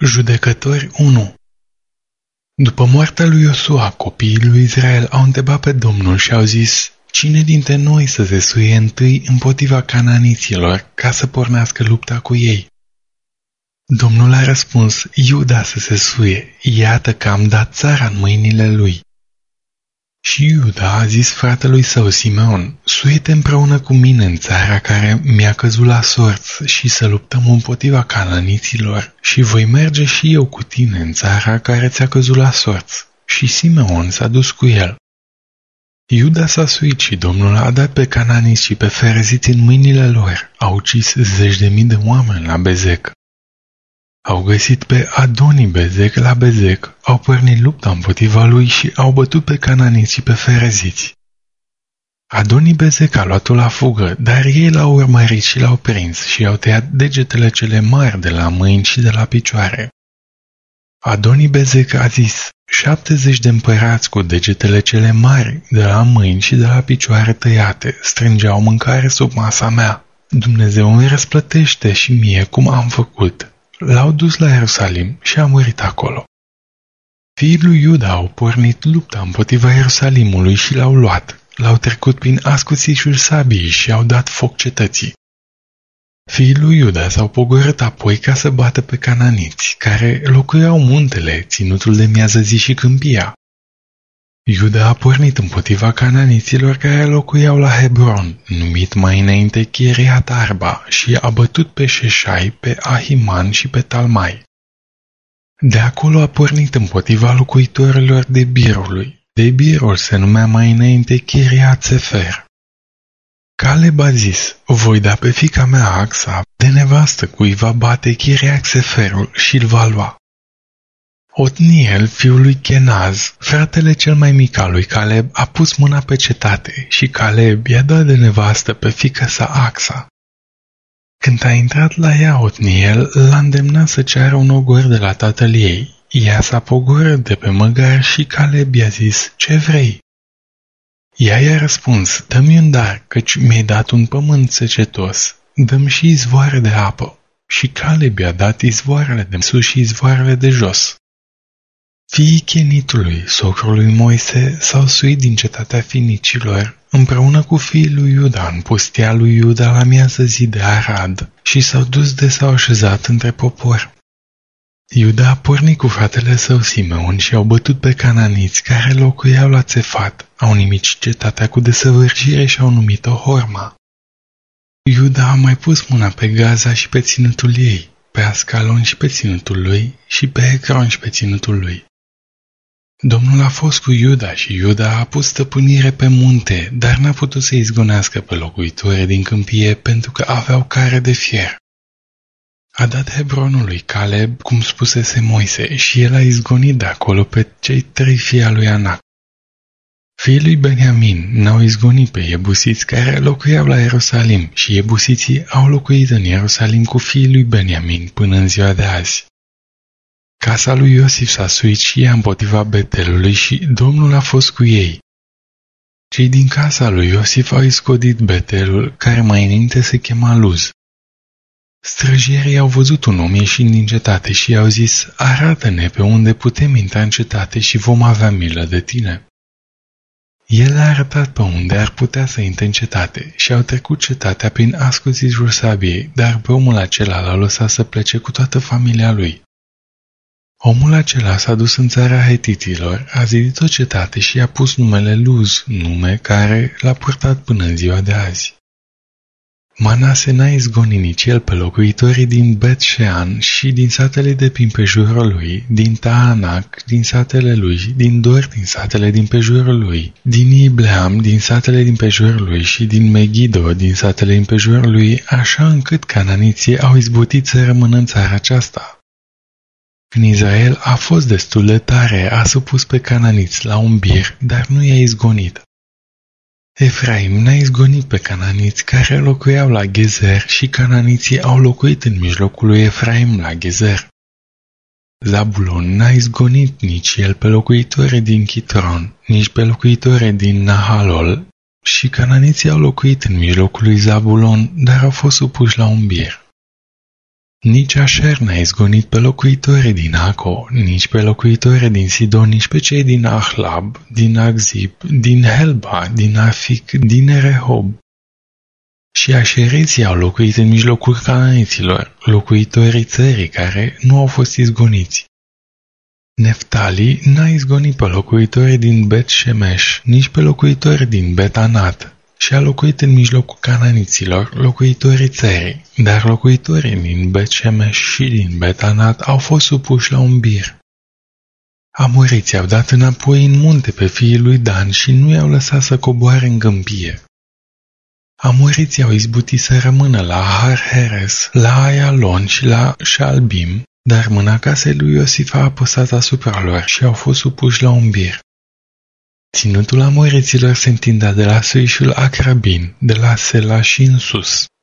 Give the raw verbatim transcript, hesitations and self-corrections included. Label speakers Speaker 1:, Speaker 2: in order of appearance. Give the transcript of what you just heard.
Speaker 1: Judecători unu. După moartea lui Iosua, copiii lui Israel au întrebat pe Domnul și au zis: cine dintre noi să se suie întâi împotriva cananiților ca să pornească lupta cu ei? Domnul a răspuns: Iuda să se suie, iată că am dat țara în mâinile lui. Și Iuda a zis fratelui său Simeon: suie-te împreună cu mine în țara care mi-a căzut la sorți și să luptăm împotriva cananiților și voi merge și eu cu tine în țara care ți-a căzut la sorți. Și Simeon s-a dus cu el. Iuda s-a suit și Domnul a dat pe cananiți și pe fereziți în mâinile lor, au ucis zeci de mii de oameni la Bezec. Au găsit pe Adoni Bezec la Bezec, au pornit lupta împotriva lui și au bătut pe cananiți și pe fereziți. Adoni Bezec a luat-o la fugă, dar ei l-au urmărit și l-au prins și i-au tăiat degetele cele mari de la mâini și de la picioare. Adoni Bezec a zis: șaptezeci de împărați cu degetele cele mari de la mâini și de la picioare tăiate strângeau mâncare sub masa mea. Dumnezeu îmi răsplătește și mie cum am făcut. L-au dus la Ierusalim și a murit acolo. Fiii lui Iuda au pornit lupta împotriva Ierusalimului și l-au luat. L-au trecut prin ascuțișul sabiei și au dat foc cetății. Fiii lui Iuda s-au pogorât apoi ca să bată pe cananiți, care locuiau muntele, ținutul de miază zi și câmpia. Iuda a pornit împotriva cananiților care locuiau la Hebron, numit mai înainte Chiriat Arba, și a bătut pe Șeșai, pe Ahiman și pe Talmai. De acolo a pornit împotriva locuitorilor Debirului. Debirul se numea mai înainte Chiriat Sefer. Caleb a zis: voi da pe fiica mea Axa de nevastă cui va bate Chiriat Seferul și îl va lua. Otniel, fiul lui Kenaz, fratele cel mai mic al lui Caleb, a pus mâna pe cetate și Caleb i-a dat de nevastă pe fiica sa Axa. Când a intrat la ea Otniel, l-a îndemnat să ceară un ogor de la tatăl ei. Ea s-a pogorât de pe măgar și Caleb i-a zis: ce vrei? Ea i-a răspuns: dă-mi un dar, căci mi-ai dat un pământ secetos, dă-mi și izvoare de apă. Și Caleb i-a dat izvoarele de sus și izvoarele de jos. Fiii Chenitului, socrul lui Moise, s-au suit din cetatea finicilor, împreună cu fiii lui Iuda în pustia lui Iuda la miază zi de Arad, și s-au dus de s-au așezat între popor. Iuda a pornit cu fratele său Simeon și au bătut pe cananiți care locuiau la Țefat, au nimicit cetatea cu desăvârșire și au numit-o Horma. Iuda a mai pus mâna pe Gaza și pe ținutul ei, pe Ascalon și pe ținutul lui și pe Ecron și pe ținutul lui. Domnul a fost cu Iuda și Iuda a pus stăpânire pe munte, dar n-a putut să izgonească pe locuitorii din câmpie pentru că aveau care de fier. A dat Hebronul lui Caleb, cum spusese Moise, și el a izgonit de acolo pe cei trei fii al lui Anac. Fiii lui Beniamin n-au izgonit pe iebusiți care locuiau la Ierusalim și iebusiții au locuit în Ierusalim cu fiii lui Beniamin până în ziua de azi. Casa lui Iosif s-a suit și ea împotriva Betelului și Domnul a fost cu ei. Cei din casa lui Iosif au iscodit Betelul, care mai înainte se chema Luz. Străjierii au văzut un om ieșind din cetate și i-au zis: arată-ne pe unde putem intra în cetate și vom avea milă de tine. El a arătat pe unde ar putea să intre în cetate și au trecut cetatea prin ascuțișul sabiei, dar pe omul acela l-a lăsat să plece cu toată familia lui. Omul acela s-a dus în țara Hetitilor, a zidit o cetate și i-a pus numele Luz, nume care l-a purtat până în ziua de azi. Manase n-a izgonit nici el pe locuitorii din Bet-Shean și din satele de prin prejurul lui, din Taanac, din satele lui, din Dor, din satele din prejurul lui, din Ibleam, din satele din prejurul lui și din Megido, din satele din prejurul lui, așa încât cananiții au izbutit să rămână în țara aceasta. În Israel a fost destul de tare, a supus pe cananiți la un bir, dar nu i-a izgonit. Efraim n-a izgonit pe cananiți care locuiau la Gezer și cananiții au locuit în mijlocul lui Efraim la Gezer. Zabulon n-a izgonit nici el pe locuitorii din Chitron, nici pe locuitorii din Nahalol, și cananiții au locuit în mijlocul lui Zabulon, dar au fost supuși la un bir. Nici Așer n-a izgonit pe locuitorii din Aco, nici pe locuitorii din Sidon, nici pe cei din Ahlab, din Agzib, din Helba, din Afic, din Rehob. Și așeriții au locuit în mijlocul cananiților, locuitorii țării care nu au fost izgoniți. Neftali n-a izgonit pe locuitorii din Bet-Shemesh, nici pe locuitorii din Bet-Anat, și a locuit în mijlocul cananiților, locuitorii țării, dar locuitorii din Bet-Shemesh și din Bet-Anat au fost supuși la un bir. Amoriții au dat înapoi în munte pe fiii lui Dan și nu i-au lăsat să coboare în câmpie. Amoriții au izbutit să rămână la Har-Heres, la Ayalon și la Shalbim, dar mâna casei lui Iosif a apăsat asupra lor și au fost supuși la un bir. Ținutul amoriților se întindea de la Sâișul Acrabin, de la Sela și în sus.